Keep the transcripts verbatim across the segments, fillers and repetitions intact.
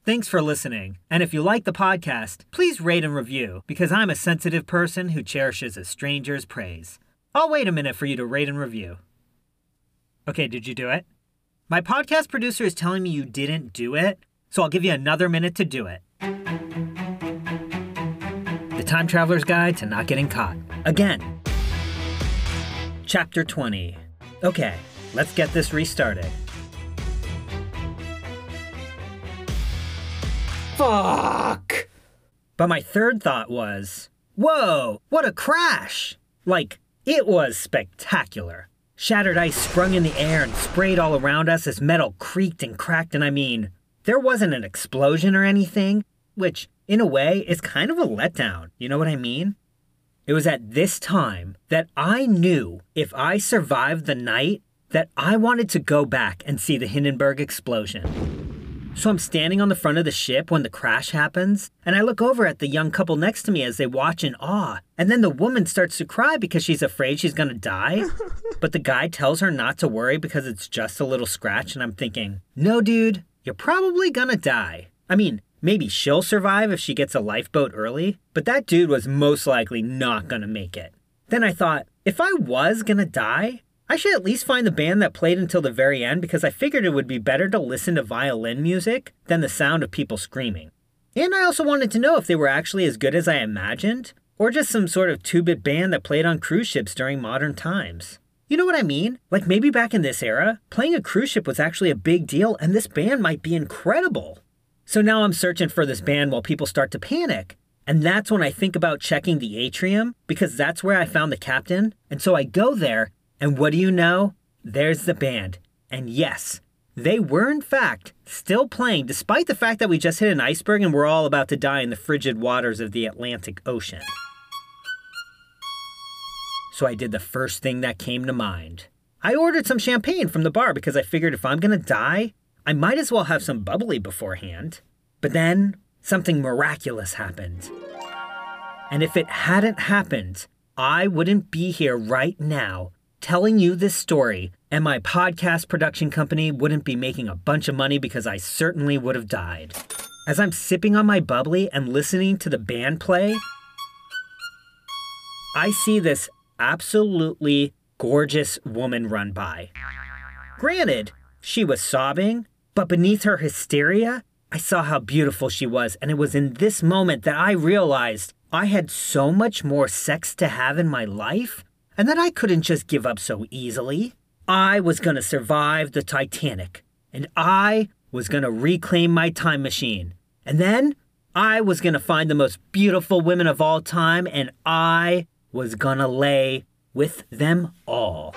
Thanks for listening. And if you like the podcast, please rate and review, because I'm a sensitive person who cherishes a stranger's praise. I'll wait a minute for you to rate and review. Okay, did you do it? My podcast producer is telling me you didn't do it, so I'll give you another minute to do it. The Time Traveler's Guide to Not Getting Caught. Again. Chapter twenty. Okay, let's get this restarted. Fuck! But my third thought was, whoa, what a crash! Like, it was spectacular. Shattered ice sprung in the air and sprayed all around us as metal creaked and cracked, and I mean, there wasn't an explosion or anything, which, in a way, is kind of a letdown, you know what I mean? It was at this time that I knew if I survived the night that I wanted to go back and see the Hindenburg explosion. So I'm standing on the front of the ship when the crash happens, and I look over at the young couple next to me as they watch in awe, and then the woman starts to cry because she's afraid she's gonna die, but the guy tells her not to worry because it's just a little scratch, and I'm thinking, no dude, you're probably gonna die. I mean, maybe she'll survive if she gets a lifeboat early, but that dude was most likely not gonna make it. Then I thought, if I was gonna die, I should at least find the band that played until the very end because I figured it would be better to listen to violin music than the sound of people screaming. And I also wanted to know if they were actually as good as I imagined, or just some sort of two-bit band that played on cruise ships during modern times. You know what I mean? Like maybe back in this era, playing a cruise ship was actually a big deal and this band might be incredible. So now I'm searching for this band while people start to panic. And that's when I think about checking the atrium because that's where I found the captain. And so I go there. And what do you know? There's the band. And yes, they were in fact still playing despite the fact that we just hit an iceberg and we're all about to die in the frigid waters of the Atlantic Ocean. So I did the first thing that came to mind. I ordered some champagne from the bar because I figured if I'm gonna die, I might as well have some bubbly beforehand. But then something miraculous happened. And if it hadn't happened, I wouldn't be here right now telling you this story, and my podcast production company wouldn't be making a bunch of money because I certainly would have died. As I'm sipping on my bubbly and listening to the band play, I see this absolutely gorgeous woman run by. Granted, she was sobbing, but beneath her hysteria, I saw how beautiful she was, and it was in this moment that I realized I had so much more sex to have in my life and that I couldn't just give up so easily. I was gonna survive the Titanic, and I was gonna reclaim my time machine. And then I was gonna find the most beautiful women of all time, and I was gonna lay with them all.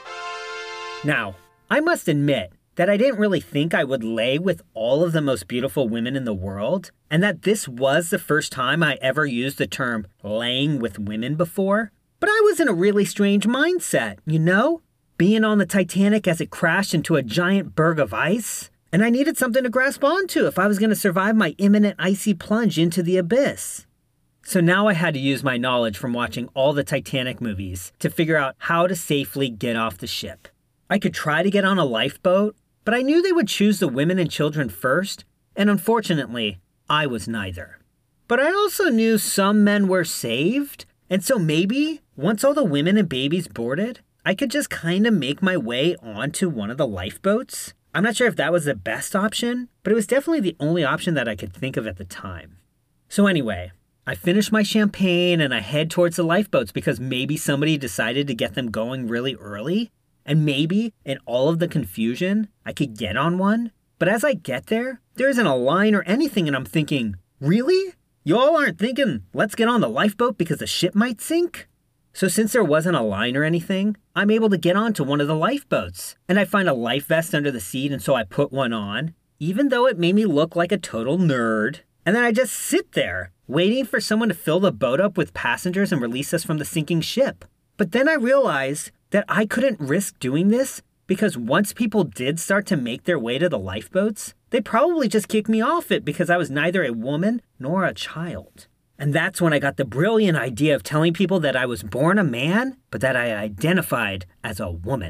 Now, I must admit that I didn't really think I would lay with all of the most beautiful women in the world, and that this was the first time I ever used the term laying with women before. But I was in a really strange mindset, you know? Being on the Titanic as it crashed into a giant berg of ice, and I needed something to grasp onto if I was going to survive my imminent icy plunge into the abyss. So now I had to use my knowledge from watching all the Titanic movies to figure out how to safely get off the ship. I could try to get on a lifeboat, but I knew they would choose the women and children first, and unfortunately, I was neither. But I also knew some men were saved, and so maybe, once all the women and babies boarded, I could just kind of make my way onto one of the lifeboats. I'm not sure if that was the best option, but it was definitely the only option that I could think of at the time. So anyway, I finish my champagne and I head towards the lifeboats because maybe somebody decided to get them going really early, and maybe, in all of the confusion, I could get on one. But as I get there, there isn't a line or anything, and I'm thinking, really? Y'all aren't thinking, let's get on the lifeboat because the ship might sink? So since there wasn't a line or anything, I'm able to get onto one of the lifeboats. And I find a life vest under the seat, and so I put one on, even though it made me look like a total nerd. And then I just sit there, waiting for someone to fill the boat up with passengers and release us from the sinking ship. But then I realized that I couldn't risk doing this because once people did start to make their way to the lifeboats, they'd probably just kick me off it because I was neither a woman nor a child. And that's when I got the brilliant idea of telling people that I was born a man, but that I identified as a woman.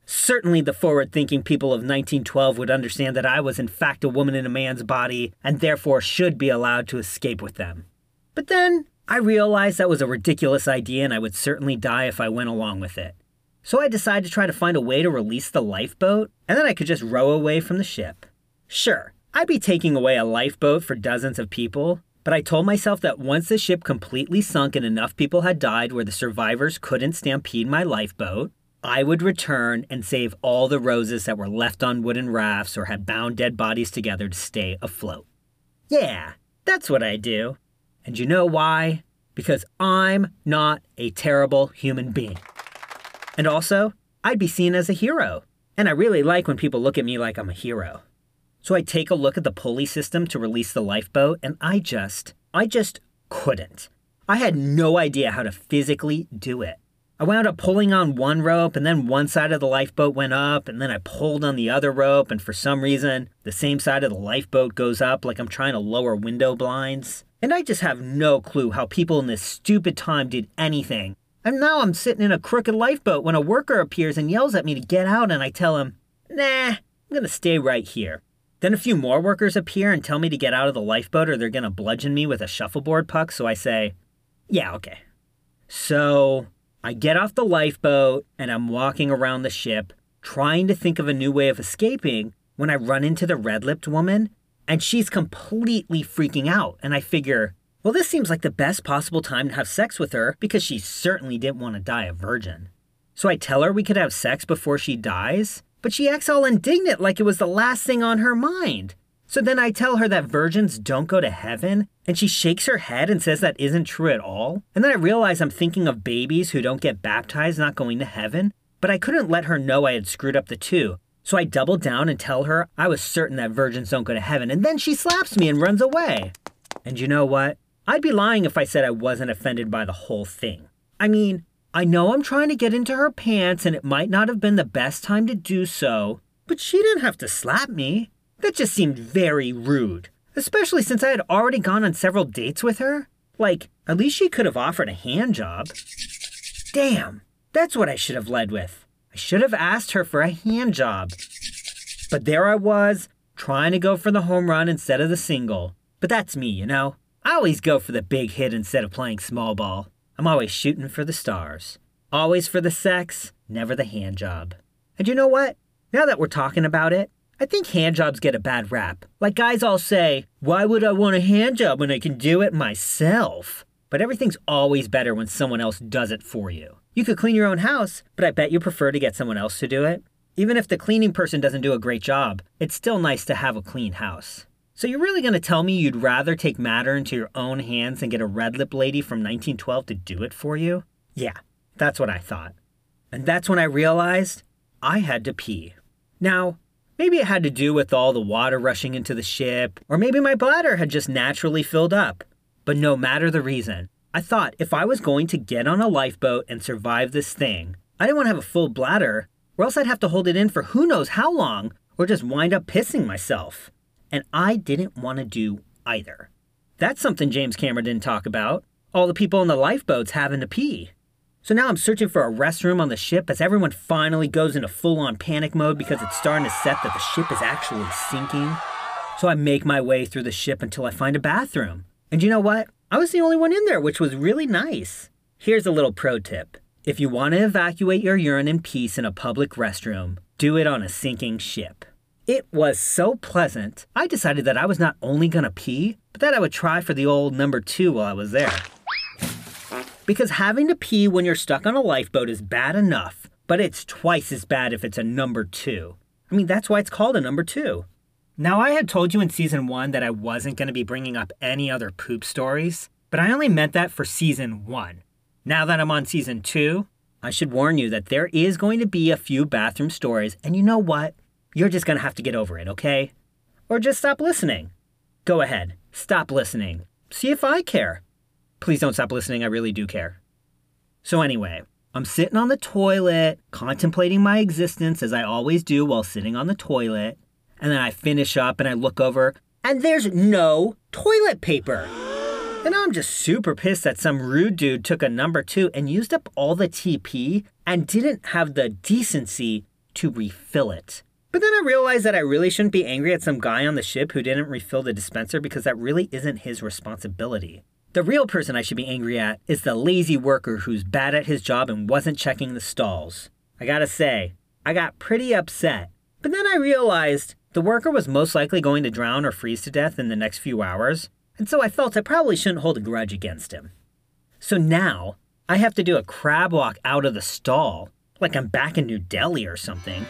Certainly the forward-thinking people of nineteen twelve would understand that I was in fact a woman in a man's body and therefore should be allowed to escape with them. But then I realized that was a ridiculous idea and I would certainly die if I went along with it. So I decided to try to find a way to release the lifeboat, and then I could just row away from the ship. Sure, I'd be taking away a lifeboat for dozens of people, but I told myself that once the ship completely sunk and enough people had died where the survivors couldn't stampede my lifeboat, I would return and save all the roses that were left on wooden rafts or had bound dead bodies together to stay afloat. Yeah, that's what I do. And you know why? Because I'm not a terrible human being. And also, I'd be seen as a hero. And I really like when people look at me like I'm a hero. So I take a look at the pulley system to release the lifeboat, and I just, I just couldn't. I had no idea how to physically do it. I wound up pulling on one rope, and then one side of the lifeboat went up, and then I pulled on the other rope, and for some reason, the same side of the lifeboat goes up like I'm trying to lower window blinds. And I just have no clue how people in this stupid time did anything. And now I'm sitting in a crooked lifeboat when a worker appears and yells at me to get out, and I tell him, nah, I'm gonna stay right here. Then a few more workers appear and tell me to get out of the lifeboat or they're gonna bludgeon me with a shuffleboard puck, so I say, yeah, okay. So I get off the lifeboat and I'm walking around the ship, trying to think of a new way of escaping when I run into the red-lipped woman, and she's completely freaking out, and I figure, well, this seems like the best possible time to have sex with her because she certainly didn't want to die a virgin. So I tell her we could have sex before she dies, but she acts all indignant like it was the last thing on her mind. So then I tell her that virgins don't go to heaven, and she shakes her head and says that isn't true at all. And then I realize I'm thinking of babies who don't get baptized not going to heaven, but I couldn't let her know I had screwed up the two. So I double down and tell her I was certain that virgins don't go to heaven, and then she slaps me and runs away. And you know what? I'd be lying if I said I wasn't offended by the whole thing. I mean, I know I'm trying to get into her pants and it might not have been the best time to do so, but she didn't have to slap me. That just seemed very rude, especially since I had already gone on several dates with her. Like, at least she could have offered a hand job. Damn, that's what I should have led with. I should have asked her for a hand job. But there I was, trying to go for the home run instead of the single. But that's me, you know? I always go for the big hit instead of playing small ball. I'm always shooting for the stars. Always for the sex, never the hand job. And you know what? Now that we're talking about it, I think hand jobs get a bad rap. Like guys all say, why would I want a hand job when I can do it myself? But everything's always better when someone else does it for you. You could clean your own house, but I bet you prefer to get someone else to do it. Even if the cleaning person doesn't do a great job, it's still nice to have a clean house. So you're really gonna tell me you'd rather take matter into your own hands and get a red-lip lady from nineteen twelve to do it for you? Yeah, that's what I thought. And that's when I realized I had to pee. Now, maybe it had to do with all the water rushing into the ship, or maybe my bladder had just naturally filled up. But no matter the reason, I thought if I was going to get on a lifeboat and survive this thing, I didn't want to have a full bladder, or else I'd have to hold it in for who knows how long, or just wind up pissing myself. And I didn't want to do either. That's something James Cameron didn't talk about, all the people in the lifeboats having to pee. So now I'm searching for a restroom on the ship as everyone finally goes into full-on panic mode because it's starting to set that the ship is actually sinking. So I make my way through the ship until I find a bathroom. And you know what? I was the only one in there, which was really nice. Here's a little pro tip. If you want to evacuate your urine in peace in a public restroom, do it on a sinking ship. It was so pleasant, I decided that I was not only gonna pee, but that I would try for the old number two while I was there. Because having to pee when you're stuck on a lifeboat is bad enough, but it's twice as bad if it's a number two. I mean, that's why it's called a number two. Now, I had told you in season one that I wasn't gonna be bringing up any other poop stories, but I only meant that for season one. Now that I'm on season two, I should warn you that there is going to be a few bathroom stories, and you know what? You're just gonna have to get over it, okay? Or just stop listening. Go ahead, stop listening. See if I care. Please don't stop listening, I really do care. So anyway, I'm sitting on the toilet, contemplating my existence as I always do while sitting on the toilet, and then I finish up and I look over, and there's no toilet paper. And I'm just super pissed that some rude dude took a number two and used up all the T P and didn't have the decency to refill it. But then I realized that I really shouldn't be angry at some guy on the ship who didn't refill the dispenser because that really isn't his responsibility. The real person I should be angry at is the lazy worker who's bad at his job and wasn't checking the stalls. I gotta say, I got pretty upset. But then I realized the worker was most likely going to drown or freeze to death in the next few hours, and so I felt I probably shouldn't hold a grudge against him. So now, I have to do a crab walk out of the stall, like I'm back in New Delhi or something.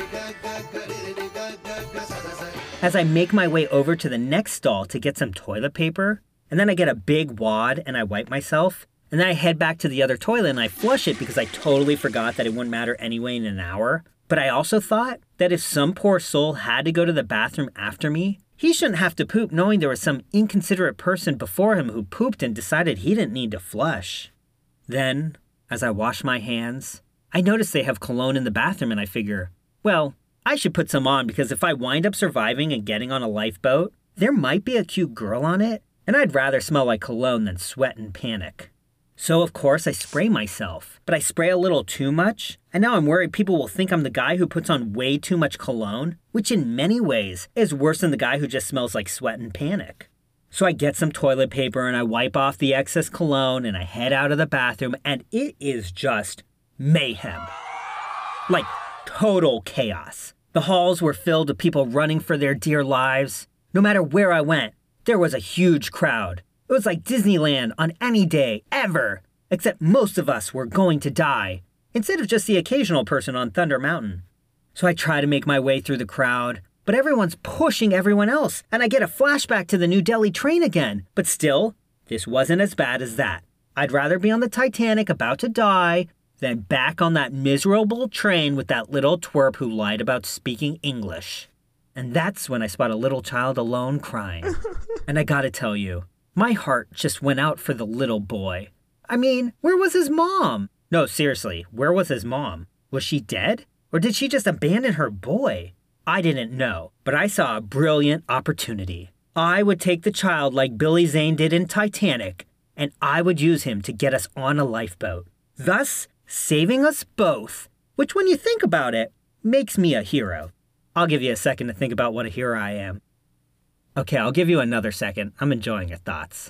As I make my way over to the next stall to get some toilet paper, and then I get a big wad and I wipe myself, and then I head back to the other toilet and I flush it because I totally forgot that it wouldn't matter anyway in an hour. But I also thought that if some poor soul had to go to the bathroom after me, he shouldn't have to poop knowing there was some inconsiderate person before him who pooped and decided he didn't need to flush. Then, as I wash my hands, I notice they have cologne in the bathroom and I figure, well, I should put some on because if I wind up surviving and getting on a lifeboat, there might be a cute girl on it, and I'd rather smell like cologne than sweat and panic. So of course I spray myself, but I spray a little too much, and now I'm worried people will think I'm the guy who puts on way too much cologne, which in many ways is worse than the guy who just smells like sweat and panic. So I get some toilet paper and I wipe off the excess cologne and I head out of the bathroom, and it is just mayhem. Like total chaos. The halls were filled with people running for their dear lives. No matter where I went, there was a huge crowd. It was like Disneyland on any day, ever. Except most of us were going to die, instead of just the occasional person on Thunder Mountain. So I try to make my way through the crowd, but everyone's pushing everyone else, and I get a flashback to the New Delhi train again. But still, this wasn't as bad as that. I'd rather be on the Titanic about to die than back on that miserable train with that little twerp who lied about speaking English. And that's when I spot a little child alone crying. And I gotta tell you, my heart just went out for the little boy. I mean, where was his mom? No, seriously, where was his mom? Was she dead? Or did she just abandon her boy? I didn't know, but I saw a brilliant opportunity. I would take the child like Billy Zane did in Titanic, and I would use him to get us on a lifeboat, thus saving us both, which when you think about it, makes me a hero. I'll give you a second to think about what a hero I am. Okay, I'll give you another second. I'm enjoying your thoughts.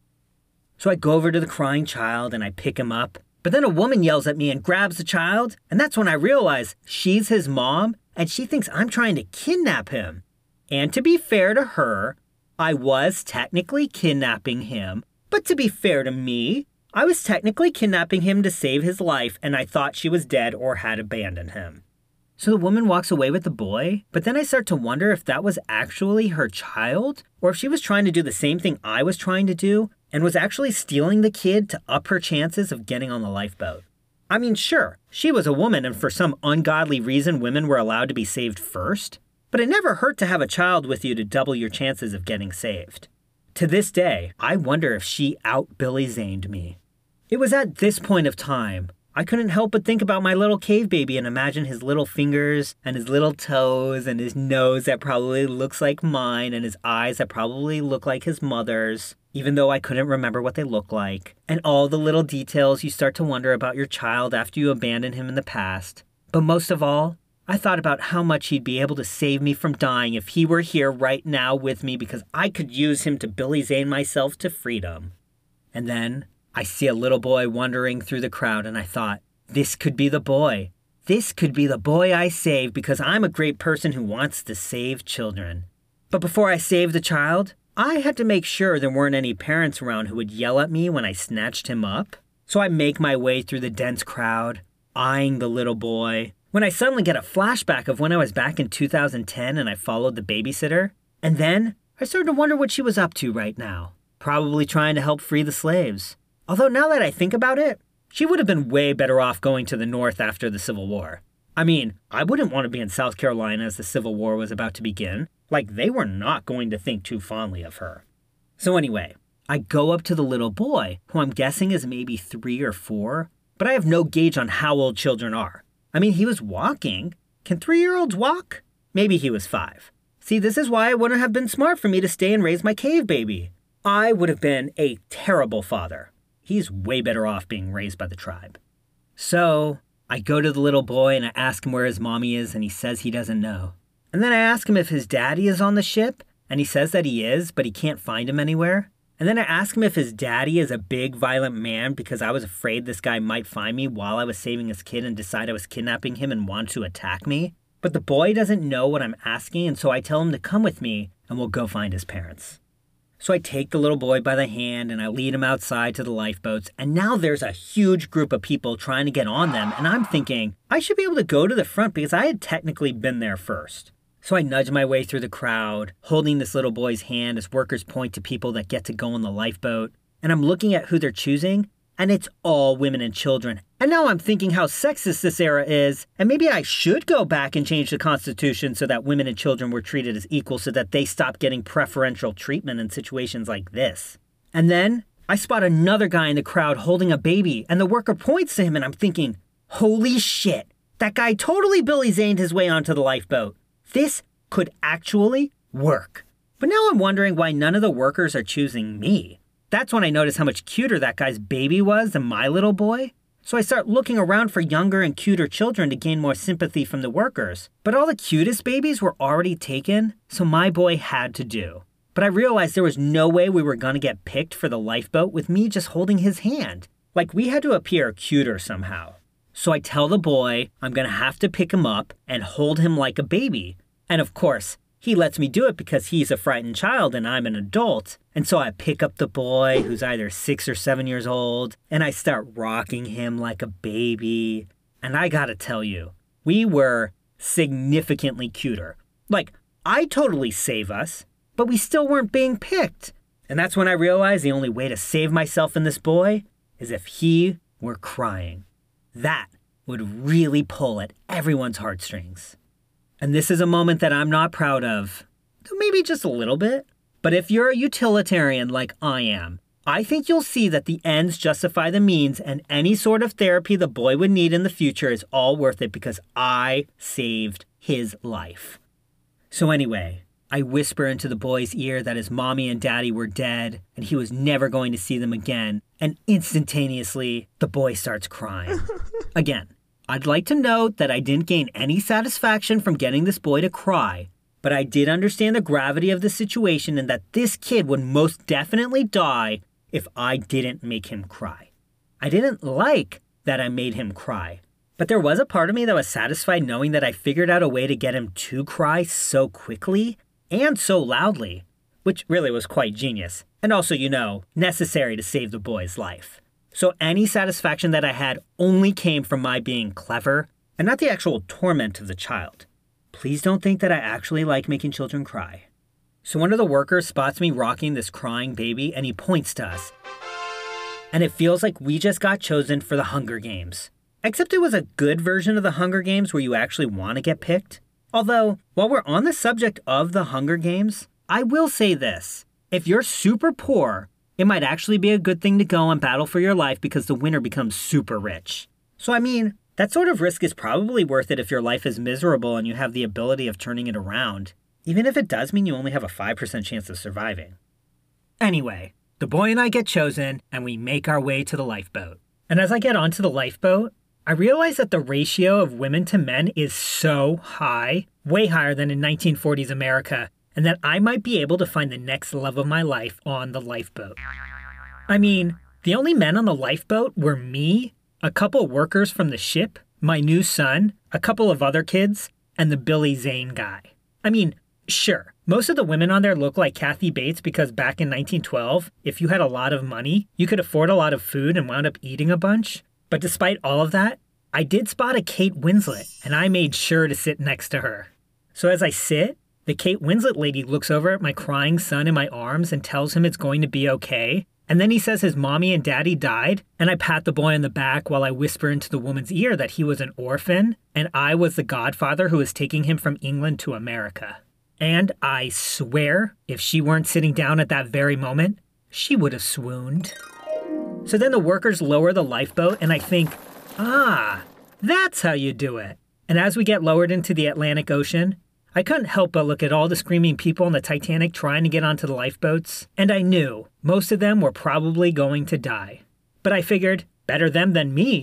So I go over to the crying child and I pick him up, but then a woman yells at me and grabs the child, and that's when I realize she's his mom and she thinks I'm trying to kidnap him. And to be fair to her, I was technically kidnapping him, but to be fair to me, I was technically kidnapping him to save his life, and I thought she was dead or had abandoned him. So the woman walks away with the boy, but then I start to wonder if that was actually her child, or if she was trying to do the same thing I was trying to do, and was actually stealing the kid to up her chances of getting on the lifeboat. I mean, sure, she was a woman, and for some ungodly reason women were allowed to be saved first, but it never hurt to have a child with you to double your chances of getting saved. To this day, I wonder if she out-Billy Zaned me. It was at this point of time I couldn't help but think about my little cave baby and imagine his little fingers and his little toes and his nose that probably looks like mine and his eyes that probably look like his mother's, even though I couldn't remember what they look like, and all the little details you start to wonder about your child after you abandon him in the past. But most of all, I thought about how much he'd be able to save me from dying if he were here right now with me, because I could use him to Billy Zane myself to freedom. And then I see a little boy wandering through the crowd, and I thought, this could be the boy. This could be the boy I save, because I'm a great person who wants to save children. But before I saved the child, I had to make sure there weren't any parents around who would yell at me when I snatched him up. So I make my way through the dense crowd, eyeing the little boy, when I suddenly get a flashback of when I was back in two thousand ten and I followed the babysitter. And then I started to wonder what she was up to right now. Probably trying to help free the slaves. Although now that I think about it, she would have been way better off going to the North after the Civil War. I mean, I wouldn't want to be in South Carolina as the Civil War was about to begin. Like, they were not going to think too fondly of her. So anyway, I go up to the little boy, who I'm guessing is maybe three or four, but I have no gauge on how old children are. I mean, he was walking. Can three-year-olds walk? Maybe he was five. See, this is why it wouldn't have been smart for me to stay and raise my cave baby. I would have been a terrible father. He's way better off being raised by the tribe. So I go to the little boy and I ask him where his mommy is, and he says he doesn't know. And then I ask him if his daddy is on the ship, and he says that he is, but he can't find him anywhere. And then I ask him if his daddy is a big, violent man because I was afraid this guy might find me while I was saving his kid and decide I was kidnapping him and want to attack me. But the boy doesn't know what I'm asking, and so I tell him to come with me and we'll go find his parents. So I take the little boy by the hand and I lead him outside to the lifeboats, and now there's a huge group of people trying to get on them, and I'm thinking I should be able to go to the front because I had technically been there first. So I nudge my way through the crowd, holding this little boy's hand as workers point to people that get to go on the lifeboat. And I'm looking at who they're choosing, and it's all women and children. And now I'm thinking how sexist this era is, and maybe I should go back and change the Constitution so that women and children were treated as equal so that they stop getting preferential treatment in situations like this. And then I spot another guy in the crowd holding a baby, and the worker points to him, and I'm thinking, holy shit, that guy totally Billy Zaned his way onto the lifeboat. This could actually work. But now I'm wondering why none of the workers are choosing me. That's when I notice how much cuter that guy's baby was than my little boy. So I start looking around for younger and cuter children to gain more sympathy from the workers. But all the cutest babies were already taken, so my boy had to do. But I realized there was no way we were gonna get picked for the lifeboat with me just holding his hand. Like, we had to appear cuter somehow. So I tell the boy I'm gonna have to pick him up and hold him like a baby. And of course, he lets me do it because he's a frightened child and I'm an adult. And so I pick up the boy, who's either six or seven years old, and I start rocking him like a baby. And I gotta tell you, we were significantly cuter. Like, I totally save us, but we still weren't being picked. And that's when I realized the only way to save myself and this boy is if he were crying. That would really pull at everyone's heartstrings. And this is a moment that I'm not proud of. Maybe just a little bit. But if you're a utilitarian like I am, I think you'll see that the ends justify the means, and any sort of therapy the boy would need in the future is all worth it because I saved his life. So anyway, I whisper into the boy's ear that his mommy and daddy were dead and he was never going to see them again. And instantaneously, the boy starts crying. Again, I'd like to note that I didn't gain any satisfaction from getting this boy to cry, but I did understand the gravity of the situation and that this kid would most definitely die if I didn't make him cry. I didn't like that I made him cry, but there was a part of me that was satisfied knowing that I figured out a way to get him to cry so quickly and so loudly, which really was quite genius, and also, you know, necessary to save the boy's life. So any satisfaction that I had only came from my being clever and not the actual torment of the child. Please don't think that I actually like making children cry. So one of the workers spots me rocking this crying baby and he points to us. And it feels like we just got chosen for the Hunger Games. Except it was a good version of the Hunger Games where you actually want to get picked. Although, while we're on the subject of the Hunger Games, I will say this. If you're super poor, it might actually be a good thing to go and battle for your life because the winner becomes super rich. So I mean, that sort of risk is probably worth it if your life is miserable and you have the ability of turning it around, even if it does mean you only have a five percent chance of surviving. Anyway, the boy and I get chosen and we make our way to the lifeboat. And as I get onto the lifeboat, I realize that the ratio of women to men is so high, way higher than in nineteen forties America, and that I might be able to find the next love of my life on the lifeboat. I mean, the only men on the lifeboat were me, a couple workers from the ship, my new son, a couple of other kids, and the Billy Zane guy. I mean, sure, most of the women on there look like Kathy Bates because back in nineteen twelve, if you had a lot of money, you could afford a lot of food and wound up eating a bunch. But despite all of that, I did spot a Kate Winslet, and I made sure to sit next to her. So as I sit, the Kate Winslet lady looks over at my crying son in my arms and tells him it's going to be okay. And then he says his mommy and daddy died, and I pat the boy on the back while I whisper into the woman's ear that he was an orphan, and I was the godfather who was taking him from England to America. And I swear, if she weren't sitting down at that very moment, she would have swooned. So then the workers lower the lifeboat, and I think, ah, that's how you do it. And as we get lowered into the Atlantic Ocean, I couldn't help but look at all the screaming people on the Titanic trying to get onto the lifeboats, and I knew most of them were probably going to die. But I figured, better them than me.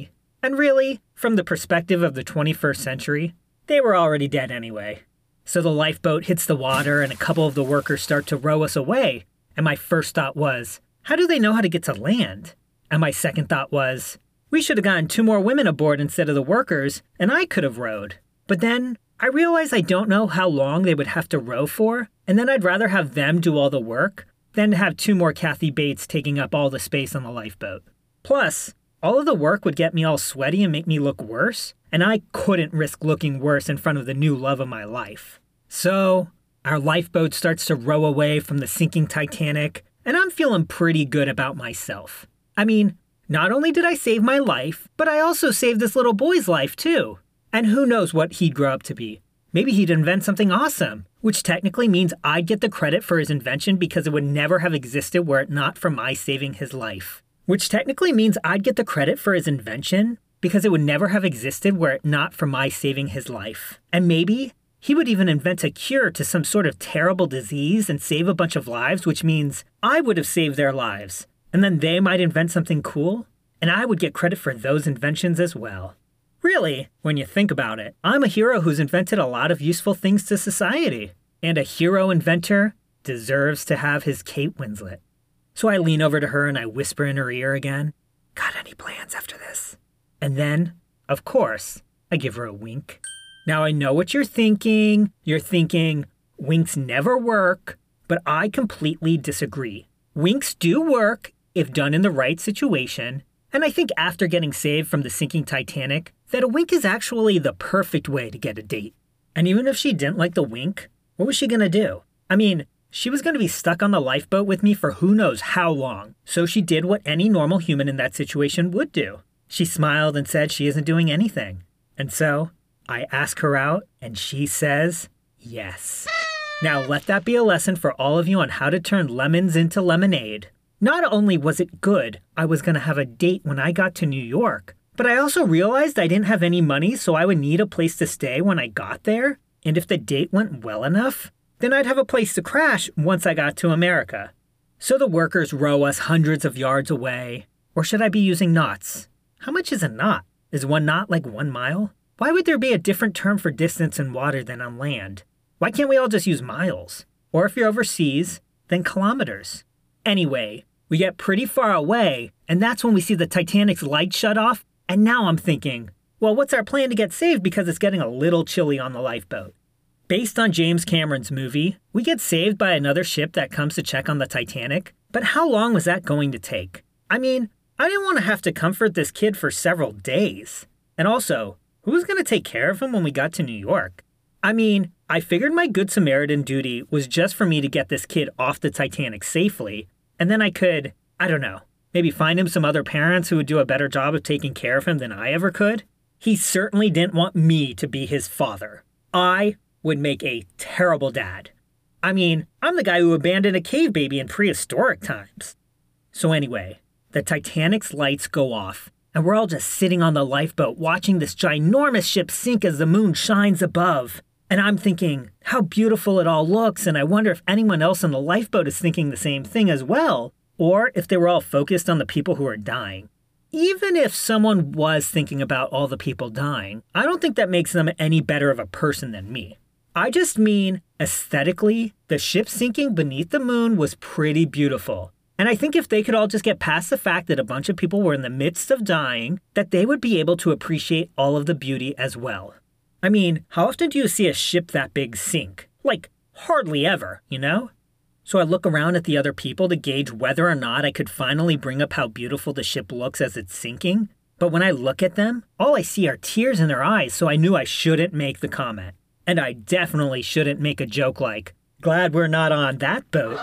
And really, from the perspective of the twenty-first century, they were already dead anyway. So the lifeboat hits the water and a couple of the workers start to row us away. And my first thought was, how do they know how to get to land? And my second thought was, we should have gotten two more women aboard instead of the workers, and I could have rowed. But then I realized I don't know how long they would have to row for, and then I'd rather have them do all the work than have two more Kathy Bates taking up all the space on the lifeboat. Plus, all of the work would get me all sweaty and make me look worse, and I couldn't risk looking worse in front of the new love of my life. So, our lifeboat starts to row away from the sinking Titanic, and I'm feeling pretty good about myself. I mean, not only did I save my life, but I also saved this little boy's life too. And who knows what he'd grow up to be. Maybe he'd invent something awesome, which technically means I'd get the credit for his invention because it would never have existed were it not for my saving his life. Which technically means I'd get the credit for his invention because it would never have existed were it not for my saving his life. And maybe he would even invent a cure to some sort of terrible disease and save a bunch of lives, which means I would have saved their lives. And then they might invent something cool, and I would get credit for those inventions as well. Really, when you think about it, I'm a hero who's invented a lot of useful things to society. And a hero inventor deserves to have his Kate Winslet. So I lean over to her and I whisper in her ear again, got any plans after this? And then, of course, I give her a wink. Now I know what you're thinking. You're thinking, winks never work, but I completely disagree. Winks do work if done in the right situation. And I think after getting saved from the sinking Titanic, that a wink is actually the perfect way to get a date. And even if she didn't like the wink, what was she gonna do? I mean, she was gonna be stuck on the lifeboat with me for who knows how long. So she did what any normal human in that situation would do. She smiled and said she isn't doing anything. And so I ask her out and she says yes. Now let that be a lesson for all of you on how to turn lemons into lemonade. Not only was it good, I was going to have a date when I got to New York, but I also realized I didn't have any money, so I would need a place to stay when I got there. And if the date went well enough, then I'd have a place to crash once I got to America. So the workers row us hundreds of yards away. Or should I be using knots? How much is a knot? Is one knot like one mile? Why would there be a different term for distance in water than on land? Why can't we all just use miles? Or if you're overseas, then kilometers. Anyway, we get pretty far away, and that's when we see the Titanic's lights shut off, and now I'm thinking, well, what's our plan to get saved because it's getting a little chilly on the lifeboat? Based on James Cameron's movie, we get saved by another ship that comes to check on the Titanic, but how long was that going to take? I mean, I didn't want to have to comfort this kid for several days. And also, who was going to take care of him when we got to New York? I mean, I figured my Good Samaritan duty was just for me to get this kid off the Titanic safely, and then I could, I don't know, maybe find him some other parents who would do a better job of taking care of him than I ever could. He certainly didn't want me to be his father. I would make a terrible dad. I mean, I'm the guy who abandoned a cave baby in prehistoric times. So anyway, the Titanic's lights go off, and we're all just sitting on the lifeboat watching this ginormous ship sink as the moon shines above. And I'm thinking how beautiful it all looks, and I wonder if anyone else on the lifeboat is thinking the same thing as well, or if they were all focused on the people who are dying. Even if someone was thinking about all the people dying, I don't think that makes them any better of a person than me. I just mean, aesthetically, the ship sinking beneath the moon was pretty beautiful. And I think if they could all just get past the fact that a bunch of people were in the midst of dying, that they would be able to appreciate all of the beauty as well. I mean, how often do you see a ship that big sink? Like, hardly ever, you know? So I look around at the other people to gauge whether or not I could finally bring up how beautiful the ship looks as it's sinking. But when I look at them, all I see are tears in their eyes, so I knew I shouldn't make the comment. And I definitely shouldn't make a joke like, glad we're not on that boat.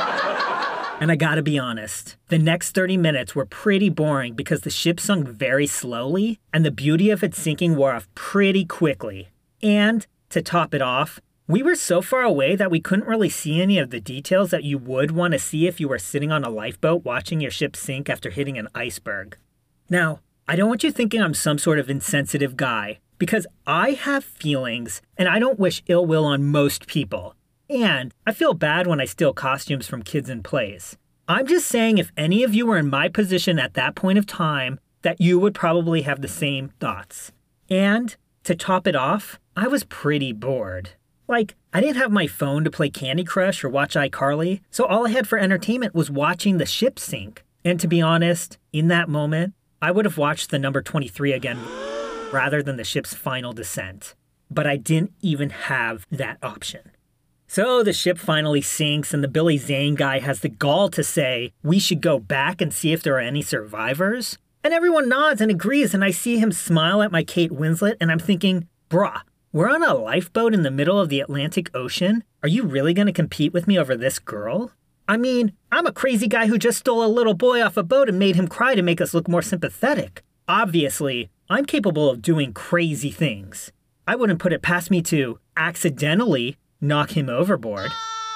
And I gotta be honest, the next thirty minutes were pretty boring because the ship sunk very slowly and the beauty of its sinking wore off pretty quickly. And, to top it off, we were so far away that we couldn't really see any of the details that you would want to see if you were sitting on a lifeboat watching your ship sink after hitting an iceberg. Now, I don't want you thinking I'm some sort of insensitive guy, because I have feelings and I don't wish ill will on most people. And I feel bad when I steal costumes from kids in plays. I'm just saying if any of you were in my position at that point of time, that you would probably have the same thoughts. And to top it off, I was pretty bored. Like, I didn't have my phone to play Candy Crush or watch iCarly, so all I had for entertainment was watching the ship sink. And to be honest, in that moment, I would have watched the number twenty-three again rather than the ship's final descent. But I didn't even have that option. So the ship finally sinks and the Billy Zane guy has the gall to say, we should go back and see if there are any survivors. And everyone nods and agrees, and I see him smile at my Kate Winslet, and I'm thinking, bruh, we're on a lifeboat in the middle of the Atlantic Ocean. Are you really going to compete with me over this girl? I mean, I'm a crazy guy who just stole a little boy off a boat and made him cry to make us look more sympathetic. Obviously, I'm capable of doing crazy things. I wouldn't put it past me to accidentally knock him overboard.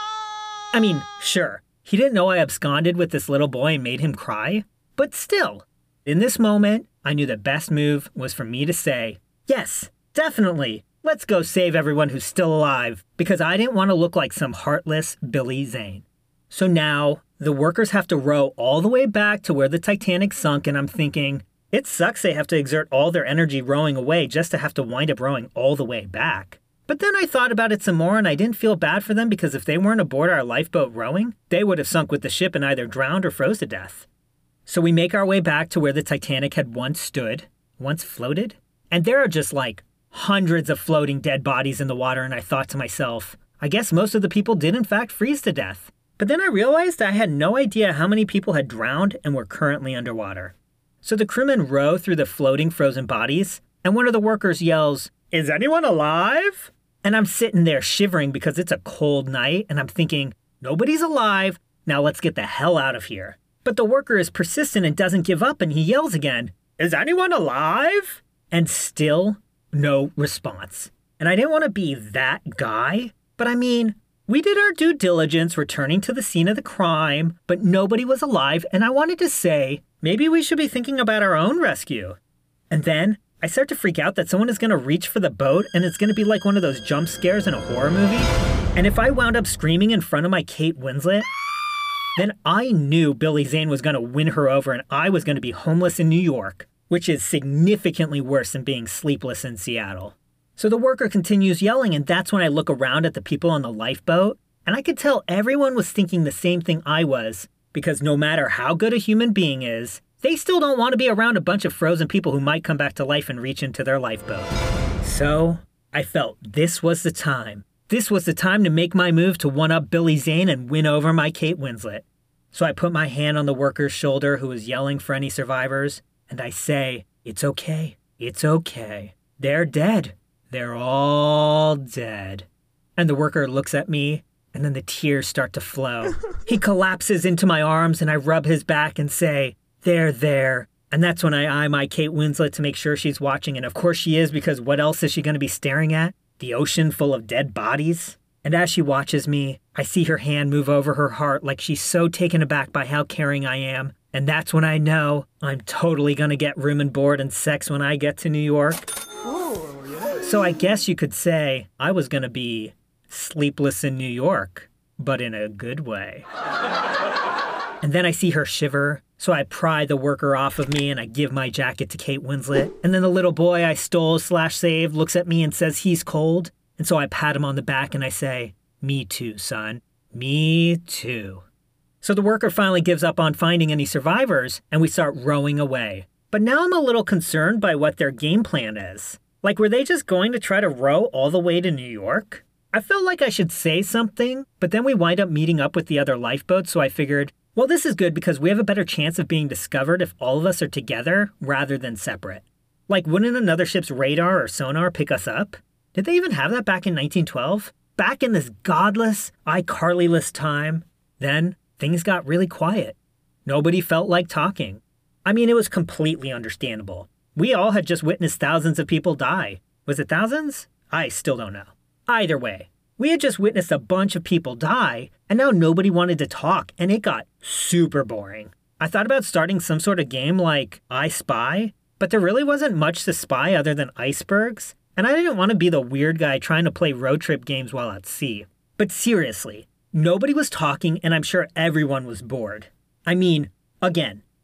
I mean, sure, he didn't know I absconded with this little boy and made him cry, but still. In this moment, I knew the best move was for me to say, yes, definitely, let's go save everyone who's still alive, because I didn't want to look like some heartless Billy Zane. So now, the workers have to row all the way back to where the Titanic sunk, and I'm thinking, it sucks they have to exert all their energy rowing away just to have to wind up rowing all the way back. But then I thought about it some more, and I didn't feel bad for them because if they weren't aboard our lifeboat rowing, they would have sunk with the ship and either drowned or froze to death. So we make our way back to where the Titanic had once stood, once floated, and there are just like hundreds of floating dead bodies in the water, and I thought to myself, I guess most of the people did in fact freeze to death. But then I realized I had no idea how many people had drowned and were currently underwater. So the crewmen row through the floating frozen bodies, and one of the workers yells, "Is anyone alive?" And I'm sitting there shivering because it's a cold night, and I'm thinking, nobody's alive, now let's get the hell out of here. But the worker is persistent and doesn't give up, and he yells again, "Is anyone alive?" And still, no response. And I didn't want to be that guy, but I mean, we did our due diligence returning to the scene of the crime, but nobody was alive, and I wanted to say, maybe we should be thinking about our own rescue. And then I start to freak out that someone is going to reach for the boat and it's going to be like one of those jump scares in a horror movie. And if I wound up screaming in front of my Kate Winslet, then I knew Billy Zane was going to win her over and I was going to be homeless in New York, which is significantly worse than being sleepless in Seattle. So the worker continues yelling, and that's when I look around at the people on the lifeboat, and I could tell everyone was thinking the same thing I was, because no matter how good a human being is, they still don't want to be around a bunch of frozen people who might come back to life and reach into their lifeboat. So I felt this was the time. This was the time to make my move to one-up Billy Zane and win over my Kate Winslet. So I put my hand on the worker's shoulder who was yelling for any survivors, and I say, "It's okay. It's okay. They're dead. They're all dead." And the worker looks at me, and then the tears start to flow. He collapses into my arms, and I rub his back and say, "They're there." And that's when I eye my Kate Winslet to make sure she's watching, and of course she is, because what else is she going to be staring at? The ocean full of dead bodies? And as she watches me, I see her hand move over her heart like she's so taken aback by how caring I am. And that's when I know I'm totally going to get room and board and sex when I get to New York. So I guess you could say I was going to be sleepless in New York, but in a good way. And then I see her shiver, so I pry the worker off of me and I give my jacket to Kate Winslet. And then the little boy I stole slash saved looks at me and says he's cold. And so I pat him on the back and I say, "Me too, son. Me too." So the worker finally gives up on finding any survivors and we start rowing away. But now I'm a little concerned by what their game plan is. Like, were they just going to try to row all the way to New York? I felt like I should say something, but then we wind up meeting up with the other lifeboats, so I figured, well, this is good because we have a better chance of being discovered if all of us are together rather than separate. Like, wouldn't another ship's radar or sonar pick us up? Did they even have that back in nineteen twelve? Back in this godless, iCarly-less time? Then, things got really quiet. Nobody felt like talking. I mean, it was completely understandable. We all had just witnessed thousands of people die. Was it thousands? I still don't know. Either way, we had just witnessed a bunch of people die, and now nobody wanted to talk, and it got super boring. I thought about starting some sort of game like I Spy, but there really wasn't much to spy other than icebergs, and I didn't want to be the weird guy trying to play road trip games while at sea. But seriously, nobody was talking, and I'm sure everyone was bored. I mean, again,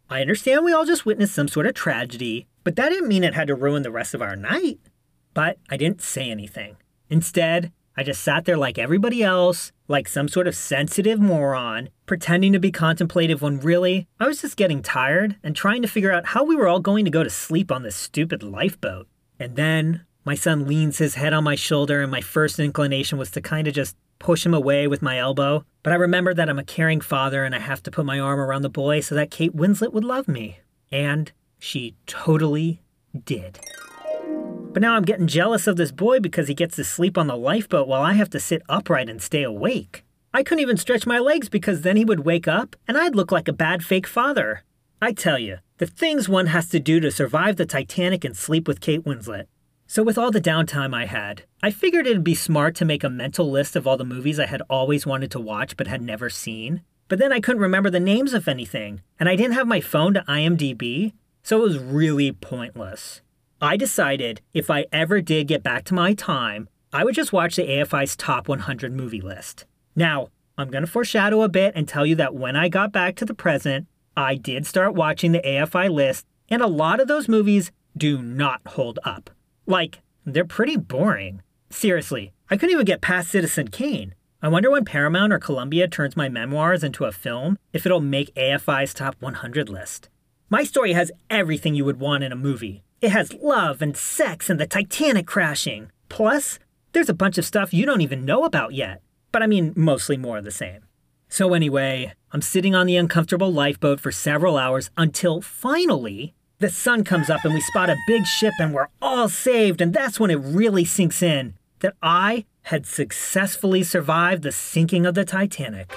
I understand we all just witnessed some sort of tragedy, but that didn't mean it had to ruin the rest of our night. But I didn't say anything. Instead, I just sat there like everybody else, like some sort of sensitive moron, pretending to be contemplative when really, I was just getting tired and trying to figure out how we were all going to go to sleep on this stupid lifeboat. And then, my son leans his head on my shoulder and my first inclination was to kind of just push him away with my elbow. But I remembered that I'm a caring father and I have to put my arm around the boy so that Kate Winslet would love me. And she totally did. But now I'm getting jealous of this boy because he gets to sleep on the lifeboat while I have to sit upright and stay awake. I couldn't even stretch my legs because then he would wake up and I'd look like a bad fake father. I tell you, the things one has to do to survive the Titanic and sleep with Kate Winslet. So with all the downtime I had, I figured it'd be smart to make a mental list of all the movies I had always wanted to watch but had never seen. But then I couldn't remember the names of anything, and I didn't have my phone to I M D B, so it was really pointless. I decided if I ever did get back to my time, I would just watch the A F I's top one hundred movie list. Now, I'm going to foreshadow a bit and tell you that when I got back to the present, I did start watching the A F I list, and a lot of those movies do not hold up. Like, they're pretty boring. Seriously, I couldn't even get past Citizen Kane. I wonder when Paramount or Columbia turns my memoirs into a film, if it'll make A F I's top one hundred list. My story has everything you would want in a movie. It has love and sex and the Titanic crashing. Plus, there's a bunch of stuff you don't even know about yet. But I mean, mostly more of the same. So anyway, I'm sitting on the uncomfortable lifeboat for several hours until finally, the sun comes up and we spot a big ship and we're all saved, and that's when it really sinks in that I had successfully survived the sinking of the Titanic.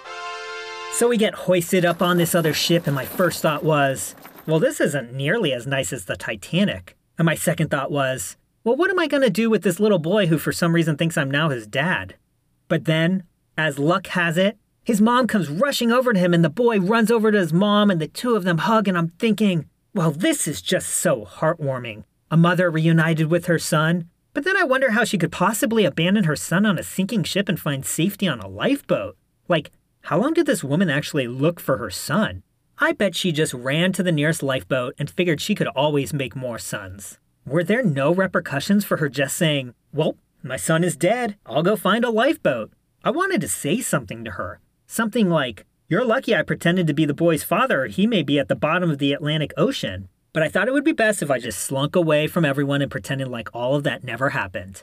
So we get hoisted up on this other ship and my first thought was, well, this isn't nearly as nice as the Titanic. And my second thought was, well, what am I going to do with this little boy who for some reason thinks I'm now his dad? But then, as luck has it, his mom comes rushing over to him and the boy runs over to his mom and the two of them hug, and I'm thinking, well, this is just so heartwarming. A mother reunited with her son. But then I wonder how she could possibly abandon her son on a sinking ship and find safety on a lifeboat. Like, how long did this woman actually look for her son? I bet she just ran to the nearest lifeboat and figured she could always make more sons. Were there no repercussions for her just saying, well, my son is dead, I'll go find a lifeboat? I wanted to say something to her. Something like, you're lucky I pretended to be the boy's father, or he may be at the bottom of the Atlantic Ocean. But I thought it would be best if I just slunk away from everyone and pretended like all of that never happened.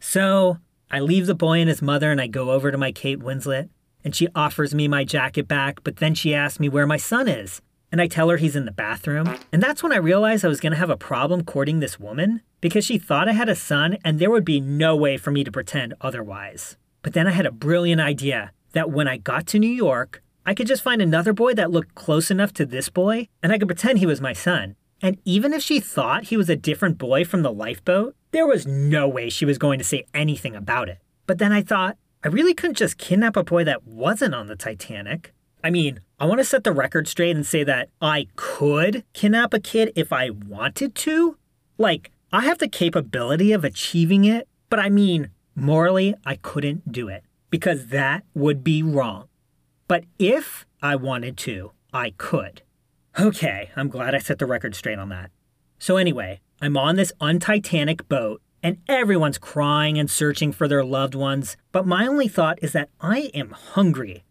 So I leave the boy and his mother and I go over to my Kate Winslet, and she offers me my jacket back, but then she asks me where my son is. And I tell her he's in the bathroom. And that's when I realized I was going to have a problem courting this woman because she thought I had a son and there would be no way for me to pretend otherwise. But then I had a brilliant idea that when I got to New York, I could just find another boy that looked close enough to this boy and I could pretend he was my son. And even if she thought he was a different boy from the lifeboat, there was no way she was going to say anything about it. But then I thought, I really couldn't just kidnap a boy that wasn't on the Titanic. I mean, I want to set the record straight and say that I could kidnap a kid if I wanted to. Like, I have the capability of achieving it, but I mean, morally, I couldn't do it because that would be wrong. But if I wanted to, I could. Okay, I'm glad I set the record straight on that. So anyway, I'm on this un-Titanic boat and everyone's crying and searching for their loved ones, but my only thought is that I am hungry.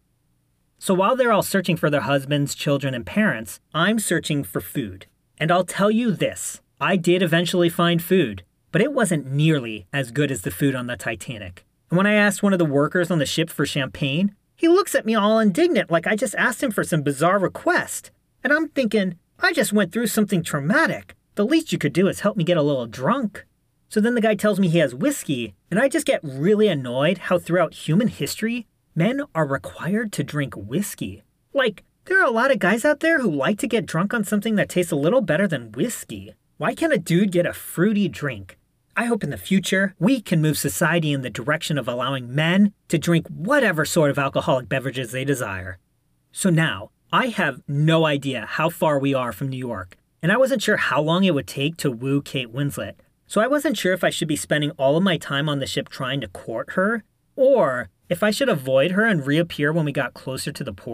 So while they're all searching for their husbands, children, and parents, I'm searching for food. And I'll tell you this, I did eventually find food, but it wasn't nearly as good as the food on the Titanic. And when I asked one of the workers on the ship for champagne, he looks at me all indignant like I just asked him for some bizarre request. And I'm thinking, I just went through something traumatic. The least you could do is help me get a little drunk. So then the guy tells me he has whiskey, and I just get really annoyed how throughout human history, men are required to drink whiskey. Like, there are a lot of guys out there who like to get drunk on something that tastes a little better than whiskey. Why can't a dude get a fruity drink? I hope in the future, we can move society in the direction of allowing men to drink whatever sort of alcoholic beverages they desire. So now, I have no idea how far we are from New York, and I wasn't sure how long it would take to woo Kate Winslet. So I wasn't sure if I should be spending all of my time on the ship trying to court her, or if I should avoid her and reappear when we got closer to the port.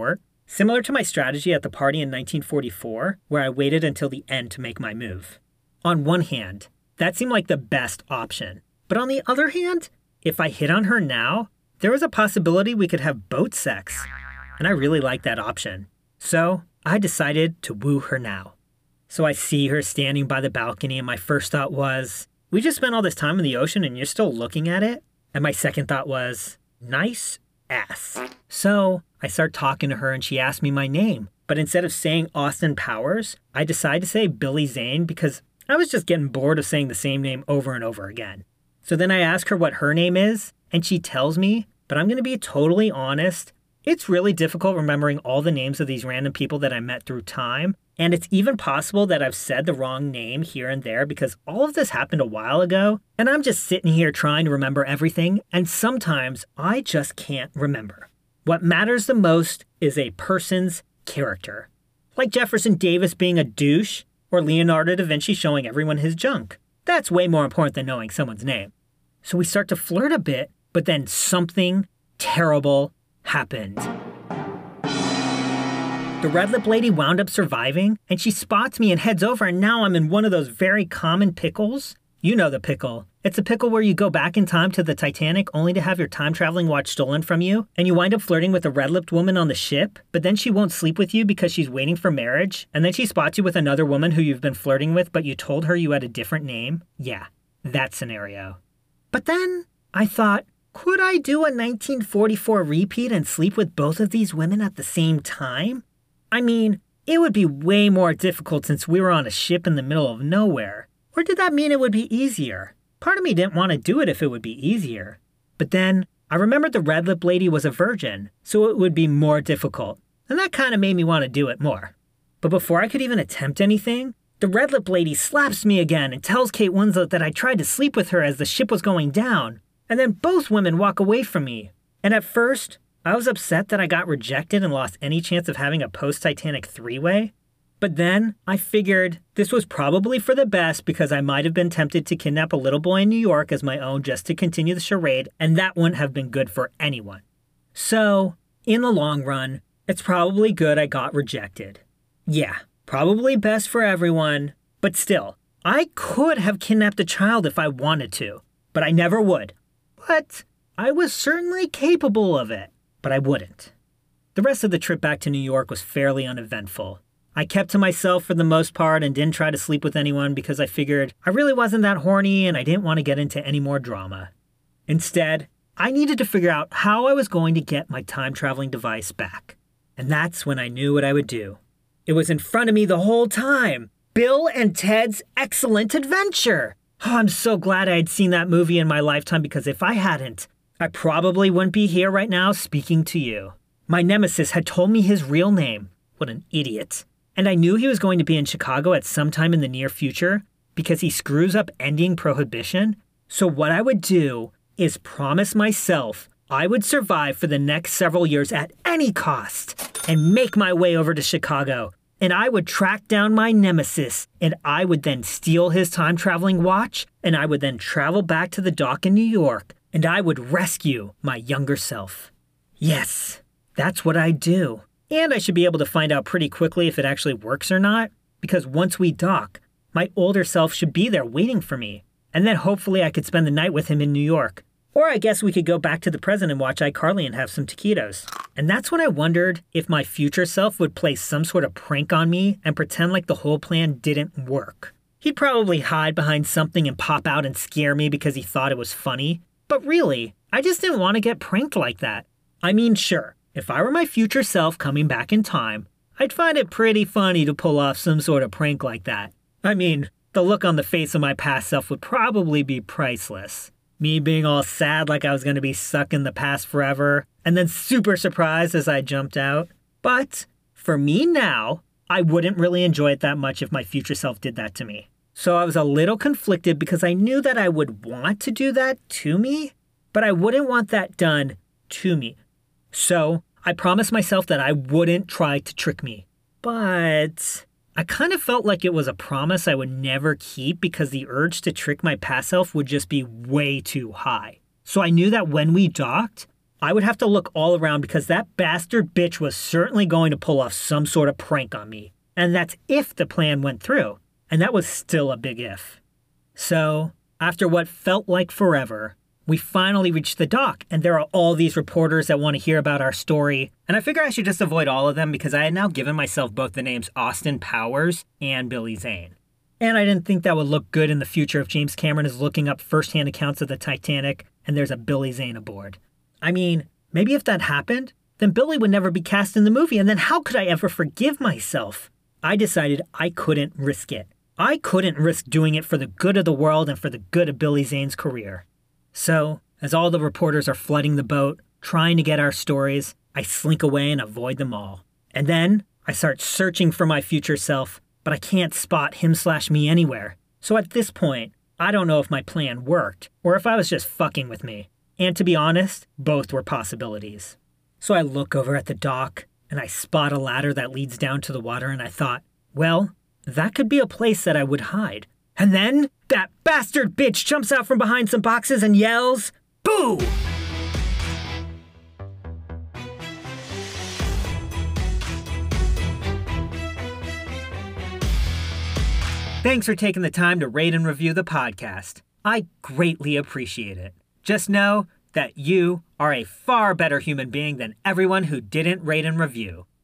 Similar to my strategy at the party in nineteen forty-four, where I waited until the end to make my move. On one hand, that seemed like the best option. But on the other hand, if I hit on her now, there was a possibility we could have boat sex. And I really liked that option. So I decided to woo her now. So I see her standing by the balcony, and my first thought was, we just spent all this time in the ocean and you're still looking at it? And my second thought was, nice ass. So I start talking to her and she asked me my name. But instead of saying Austin Powers, I decided to say Billy Zane because I was just getting bored of saying the same name over and over again. So then I ask her what her name is, and she tells me, but I'm going to be totally honest. It's really difficult remembering all the names of these random people that I met through time. And it's even possible that I've said the wrong name here and there because all of this happened a while ago. And I'm just sitting here trying to remember everything. And sometimes I just can't remember. What matters the most is a person's character. Like Jefferson Davis being a douche or Leonardo da Vinci showing everyone his junk. That's way more important than knowing someone's name. So we start to flirt a bit, but then something terrible happened. The red lip lady wound up surviving, and she spots me and heads over, and now I'm in one of those very common pickles. You know the pickle. It's a pickle where you go back in time to the Titanic only to have your time-traveling watch stolen from you, and you wind up flirting with a red-lipped woman on the ship, but then she won't sleep with you because she's waiting for marriage, and then she spots you with another woman who you've been flirting with, but you told her you had a different name. Yeah, that scenario. But then I thought, could I do a nineteen forty-four repeat and sleep with both of these women at the same time? I mean, it would be way more difficult since we were on a ship in the middle of nowhere. Or did that mean it would be easier? Part of me didn't want to do it if it would be easier. But then, I remembered the red lip lady was a virgin, so it would be more difficult. And that kind of made me want to do it more. But before I could even attempt anything, the red lip lady slaps me again and tells Kate Winslet that I tried to sleep with her as the ship was going down. And then both women walk away from me. And at first, I was upset that I got rejected and lost any chance of having a post-Titanic three-way. But then I figured this was probably for the best because I might have been tempted to kidnap a little boy in New York as my own just to continue the charade, and that wouldn't have been good for anyone. So, in the long run, it's probably good I got rejected. Yeah, probably best for everyone, but still, I could have kidnapped a child if I wanted to, but I never would. But I was certainly capable of it. But I wouldn't. The rest of the trip back to New York was fairly uneventful. I kept to myself for the most part and didn't try to sleep with anyone because I figured I really wasn't that horny and I didn't want to get into any more drama. Instead, I needed to figure out how I was going to get my time-traveling device back. And that's when I knew what I would do. It was in front of me the whole time. Bill and Ted's Excellent Adventure. Oh, I'm so glad I had seen that movie in my lifetime because if I hadn't, I probably wouldn't be here right now speaking to you. My nemesis had told me his real name. What an idiot. And I knew he was going to be in Chicago at some time in the near future because he screws up ending prohibition. So what I would do is promise myself I would survive for the next several years at any cost and make my way over to Chicago. And I would track down my nemesis, and I would then steal his time-traveling watch, and I would then travel back to the dock in New York, and I would rescue my younger self. Yes, that's what I'd do. And I should be able to find out pretty quickly if it actually works or not, because once we dock, my older self should be there waiting for me, and then hopefully I could spend the night with him in New York. Or I guess we could go back to the present and watch iCarly and have some taquitos. And that's when I wondered if my future self would play some sort of prank on me and pretend like the whole plan didn't work. He'd probably hide behind something and pop out and scare me because he thought it was funny. But really, I just didn't want to get pranked like that. I mean, sure, if I were my future self coming back in time, I'd find it pretty funny to pull off some sort of prank like that. I mean, the look on the face of my past self would probably be priceless. Me being all sad like I was going to be stuck in the past forever, and then super surprised as I jumped out. But for me now, I wouldn't really enjoy it that much if my future self did that to me. So I was a little conflicted because I knew that I would want to do that to me, but I wouldn't want that done to me. So I promised myself that I wouldn't try to trick me. But I kind of felt like it was a promise I would never keep because the urge to trick my past self would just be way too high. So I knew that when we docked, I would have to look all around because that bastard bitch was certainly going to pull off some sort of prank on me. And that's if the plan went through. And that was still a big if. So, after what felt like forever, we finally reached the dock, and there are all these reporters that want to hear about our story. And I figure I should just avoid all of them because I had now given myself both the names Austin Powers and Billy Zane. And I didn't think that would look good in the future if James Cameron is looking up firsthand accounts of the Titanic and there's a Billy Zane aboard. I mean, maybe if that happened, then Billy would never be cast in the movie, and then how could I ever forgive myself? I decided I couldn't risk it. I couldn't risk doing it for the good of the world and for the good of Billy Zane's career. So, as all the reporters are flooding the boat, trying to get our stories, I slink away and avoid them all. And then, I start searching for my future self, but I can't spot him slash me anywhere. So at this point, I don't know if my plan worked, or if I was just fucking with me. And to be honest, both were possibilities. So I look over at the dock, and I spot a ladder that leads down to the water, and I thought, well, that could be a place that I would hide. And then, that bastard bitch jumps out from behind some boxes and yells, "Boo!" Thanks for taking the time to rate and review the podcast. I greatly appreciate it. Just know that you are a far better human being than everyone who didn't rate and review.